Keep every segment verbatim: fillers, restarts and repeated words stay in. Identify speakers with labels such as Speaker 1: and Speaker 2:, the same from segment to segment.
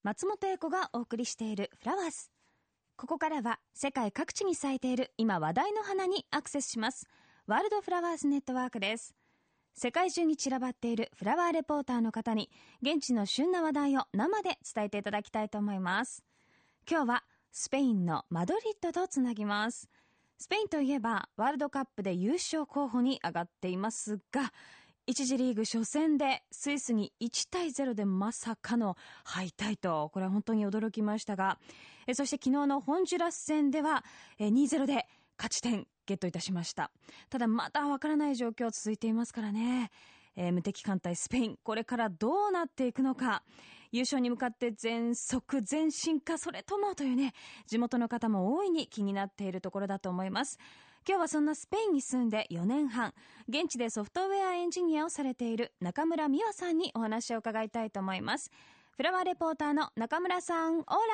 Speaker 1: 松本英子がお送りしているフラワーズ。ここからは世界各地に咲いている今話題の花にアクセスします。ワールドフラワーズネットワークです。世界中に散らばっているフラワーレポーターの方に現地の旬な話題を生で伝えていただきたいと思います。今日はスペインのマドリッドとつなぎます。スペインといえばワールドカップで優勝候補に上がっていますが、一次リーグ初戦でスイスにいちたいゼロでまさかの敗退と、これは本当に驚きましたが、えそして昨日のホンジュラス戦ではえにたいゼロで勝ち点ゲットいたしました。ただまだわからない状況続いていますからね、えー、無敵艦隊スペイン、これからどうなっていくのか、優勝に向かって全速前進か、それともというね、地元の方も大いに気になっているところだと思います。今日はそんなスペインに住んでよねんはん、現地でソフトウェアエンジニアをされている中村美和さんにお話を伺いたいと思います。フラワーレポーターの中村さん、オーラ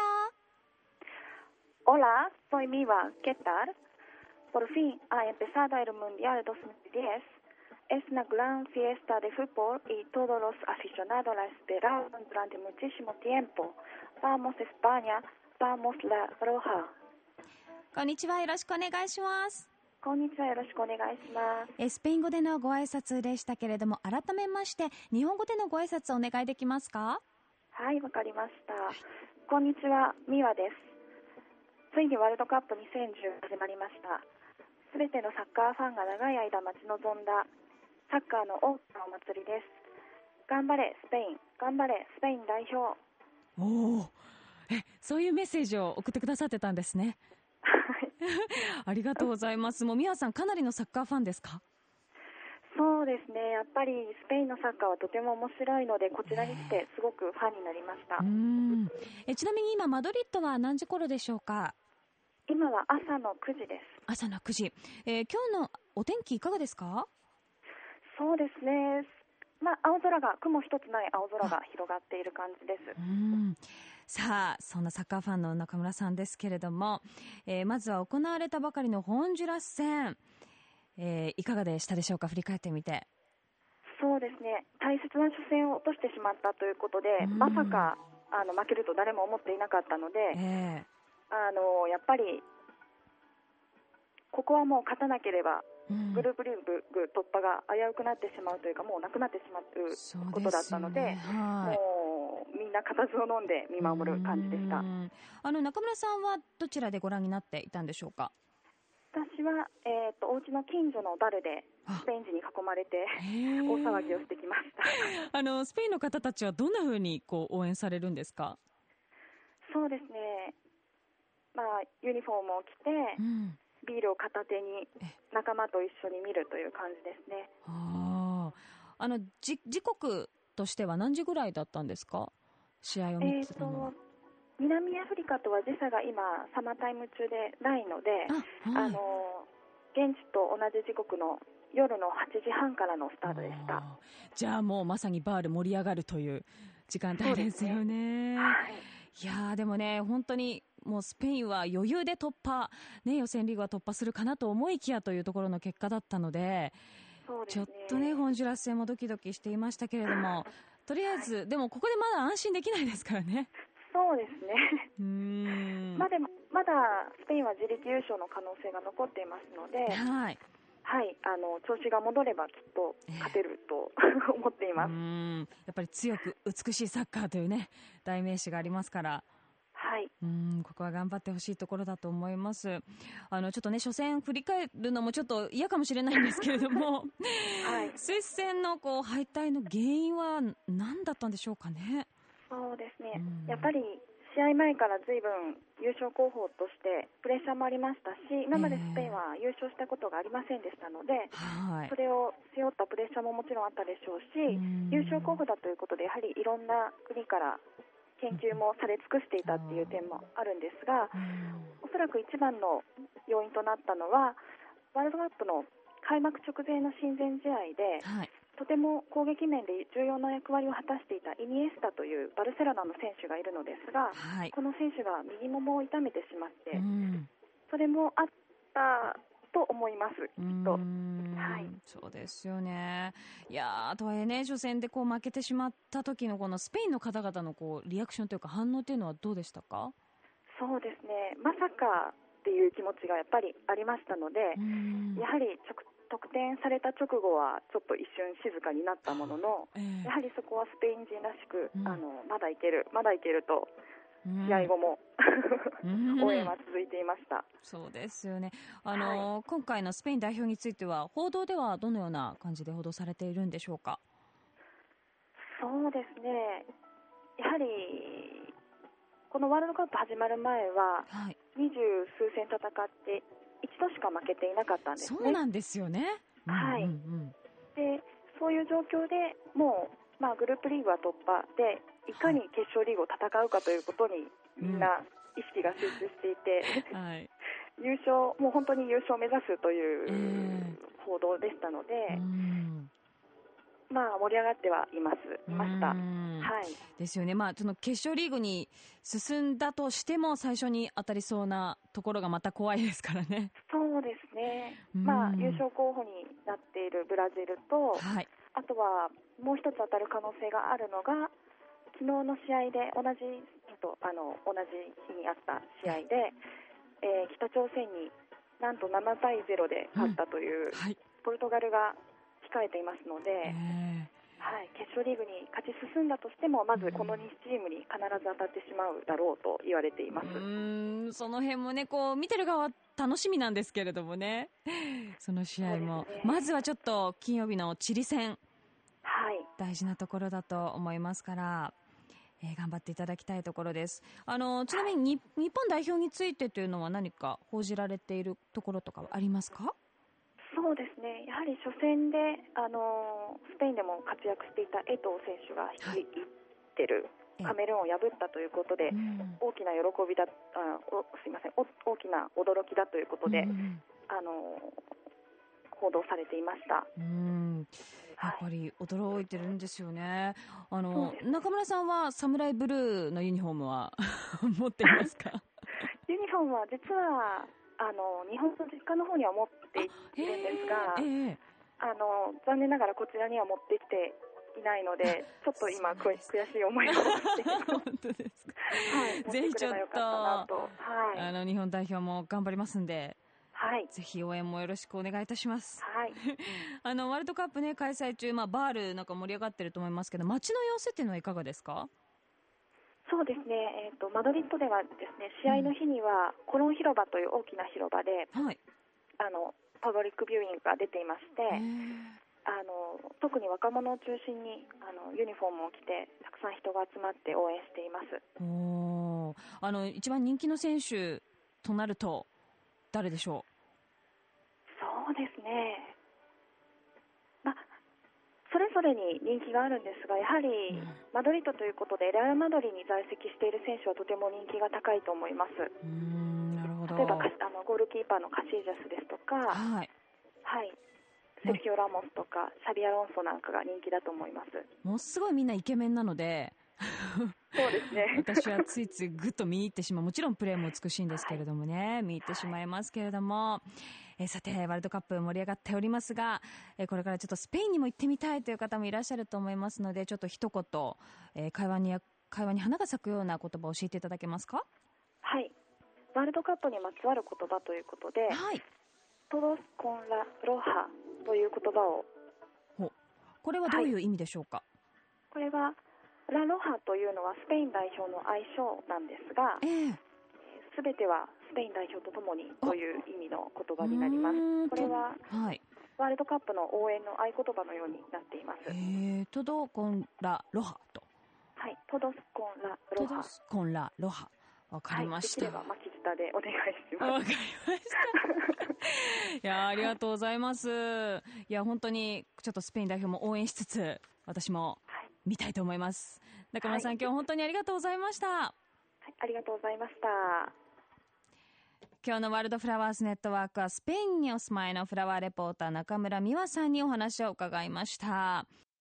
Speaker 2: Hola, soy Miva, ¿qué tal? Por fin ha empezado el Mundial dos mil diez. Es una gran fiesta de fútbol y todos los aficionados la esperaron durante muchísimo tiempo. Vamos España, vamos la Roja.
Speaker 1: こんにちは、よろしくお願いします。
Speaker 2: こんにちは、よろしくお願いします。
Speaker 1: えスペイン語でのご挨拶でしたけれども、改めまして日本語でのご挨拶お願いできますか？
Speaker 2: はい、わかりました。こんにちは、ミワです。ついにワールドカップにせんじゅう始まりました。すべてのサッカーファンが長い間待ち望んだサッカーの大きなお祭りです。頑張れスペイン、頑張れスペイン代表。
Speaker 1: おお、えそういうメッセージを送ってくださってたんですね。ありがとうございます。もうミワさん、かなりのサッカーファンですか？
Speaker 2: そうですね、やっぱりスペインのサッカーはとても面白いので、こちらに来てすごくファンになりました。
Speaker 1: うーんえちなみに今マドリッドは何時頃でしょうか？
Speaker 2: 今は朝のくじです。
Speaker 1: 朝のくじ、えー、今日のお天気いかがですか？
Speaker 2: そうですね、まあ、青空が雲一つない青空が広がっている感じです。
Speaker 1: うーんさあ、そんなサッカーファンの中村さんですけれども、えー、まずは行われたばかりのホンジュラス戦、えー、いかがでしたでしょうか？振り返ってみて。
Speaker 2: そうですね、大切な初戦を落としてしまったということで、まさかあの負けると誰も思っていなかったので、えー、あのやっぱりここはもう勝たなければグループリーグ突破が危うくなってしまうというか、もうなくなってしまうことだったので、ね、はい、もうみんな固唾を飲んで見守る感じでした。
Speaker 1: あの中村さんはどちらでご覧になっていたんでしょうか？
Speaker 2: 私は、えー、とお家の近所のバルでスペイン人に囲まれて大騒ぎをしてきました
Speaker 1: あのスペインの方たちはどんな風にこう応援されるんですか？
Speaker 2: そうですね、まあ、ユニフォームを着て、うん、ビールを片手に仲間と一緒に見るという感じですね。
Speaker 1: ああのじ時刻としては何時ぐらいだったんですか？試合を見てたのは。えー
Speaker 2: 南アフリカとは時差が今サマータイム中でないので、あ、はい、あの現地と同じ時刻の夜のはちじはんからのスタートでした。
Speaker 1: じゃあもうまさにバール盛り上がるという時間帯ですよね。はい、いやでもね、本当にもうスペインは余裕で突破、ね、予選リーグは突破するかなと思いきやというところの結果だったので、そうですね、ちょっとねホンジュラス戦もドキドキしていましたけれども、とりあえず、はい、でもここでまだ安心できないですからね。
Speaker 2: そうですねうーん、まあ、でもまだスペインは自力優勝の可能性が残っていますので、はいはい、あの調子が戻ればきっと勝てると、えー、思っています。
Speaker 1: うーんやっぱり強く美しいサッカーというね代名詞がありますから、はい、うーんここは頑張ってほしいところだと思います。あのちょっとね初戦振り返るのもちょっと嫌かもしれないんですけれども、はい、スイス戦のこう敗退の原因は何だったんでしょうかね。
Speaker 2: そうですね、やっぱり試合前から随分優勝候補としてプレッシャーもありましたし、今までスペインは優勝したことがありませんでしたので、えー、それを背負ったプレッシャーももちろんあったでしょうし、優勝候補だということでやはりいろんな国から研究もされ尽くしていたっていう点もあるんですが、おそらく一番の要因となったのはワールドカップの開幕直前の親善試合で、はい、とても攻撃面で重要な役割を果たしていたイニエスタというバルセロナの選手がいるのですが、はい、この選手が右ももを痛めてしまって、うん、それもあったと思います、きっと。はい、
Speaker 1: そうですよね。いやー、とはいえね、初戦でこう負けてしまった時のこのスペインの方々のこうリアクションというか反応というのはどうでしたか？
Speaker 2: そうですね、まさかっていう気持ちがやっぱりありましたので、やはり直得点された直後はちょっと一瞬静かになったものの、えー、やはりそこはスペイン人らしく、うん、あのまだいけるまだいけると試合後も、うん、応援は続いていました。
Speaker 1: そうですよね。あの、はい、今回のスペイン代表については報道ではどのような感じで報道されているんでしょうか？
Speaker 2: そうですね、やはりこのワールドカップ始まる前は二十数戦戦って一度しか負けていなかったんですね。
Speaker 1: そうなんですよね。
Speaker 2: はい、うんうんうん、でそういう状況でもう、まあ、グループリーグは突破でいかに決勝リーグを戦うかということにみんな意識が集中していて、うんはい、優勝もう本当に優勝を目指すという報道でしたので、えーうんまあ、盛り上がってはいますいました。はい、
Speaker 1: ですよね。まあ、その決勝リーグに進んだとしても最初に当たりそうなところがまた怖いですからね。
Speaker 2: そうですね、まあ、優勝候補になっているブラジルと、はい、あとはもう一つ当たる可能性があるのが昨日の試合で同じとあの同じ日にあった試合で、えー、北朝鮮になんとななたいゼロで勝ったという、うんはい、ポルトガルが控えていますので、えーはい、決勝リーグに勝ち進んだとしてもまずこのにチームに必ず当たってしまうだろうと言われています。う
Speaker 1: ーんその辺もねこう見てる側は楽しみなんですけれどもね、その試合も、ね、まずはちょっと金曜日のチリ戦、はい、大事なところだと思いますから、えー、頑張っていただきたいところです。あのちなみに、はい、日本代表についてというのは何か報じられているところとかはありますか？
Speaker 2: そうですね、やはり初戦であのスペインでも活躍していた江藤選手が率いってるカメルーンを破ったということで、うん、大きな喜びだあおすいませんお大きな驚きだということで、うん、あの報道されていました。
Speaker 1: うんやっぱり驚いてるんですよね。あの中村さんはサムライブルーのユニフォームは持っていますか？
Speaker 2: ユニフォームは実はあの日本の実家の方には持っているんですが、えーえー、あの残念ながらこちらには持ってきていないのでちょっと今悔しい思いをしています。
Speaker 1: 本当ですか？はい、ぜひちょっと、はい、あの日本代表も頑張りますんで、はい、ぜひ応援もよろしくお願いいたします。はい、あのワールドカップね開催中、まあ、バールなんか盛り上がってると思いますけど街の様子っていうのはいかがですか？
Speaker 2: そうですね、えーと、マドリッドではですね試合の日にはコロン広場という大きな広場で、はい、あのパブリックビューイングが出ていまして、あの特に若者を中心にあのユニフォームを着てたくさん人が集まって応援しています。
Speaker 1: おあの一番人気の選手となると誰でしょう？
Speaker 2: そうですね、まあそれぞれに人気があるんですが、やはりマドリードということでレアルマドリーに在籍している選手はとても人気が高いと思います。うーんなるほど。例えばあのゴールキーパーのカシージャスですとか、はい、はい、セルヒオ・ラモスとかシャビアロンソなんかが人気だと思います。
Speaker 1: もうすごいみんなイケメンなので
Speaker 2: そうですね
Speaker 1: 私はついついぐっと見入ってしまう、もちろんプレーも美しいんですけれどもね、はい、見入ってしまいますけれども、えー、さてワールドカップ盛り上がっておりますが、えー、これからちょっとスペインにも行ってみたいという方もいらっしゃると思いますので、ちょっと一言、えー、会話に会話に花が咲くような言葉を教えていただけますか？
Speaker 2: はい、ワールドカップにまつわる言葉ということで、はい、トロスコンラロハという言葉を。
Speaker 1: ほこれはどういう意味でしょうか？はい、
Speaker 2: これはラロハというのはスペイン代表の愛称なんですが、すべ、えー、てはスペイン代表とともにという意味の言葉になります。これは、はい、ワールドカップの応援の合言葉のようになっています。
Speaker 1: えー、トドコンラロハと、
Speaker 2: はい、トドスコンラロハ、
Speaker 1: トドスコンラロハ、わかりました。
Speaker 2: はい、できれば巻き舌でお願いします。
Speaker 1: わかりましたいやありがとうございます。いや本当にちょっとスペイン代表も応援しつつ私も見たいと思います。中村さん、はい、今日本当にありがとうございました。はい、
Speaker 2: ありがとうございました。
Speaker 1: 今日のワールドフラワーズネットワークはスペインにお住まいのフラワーレポーター中村美和さんにお話を伺いました。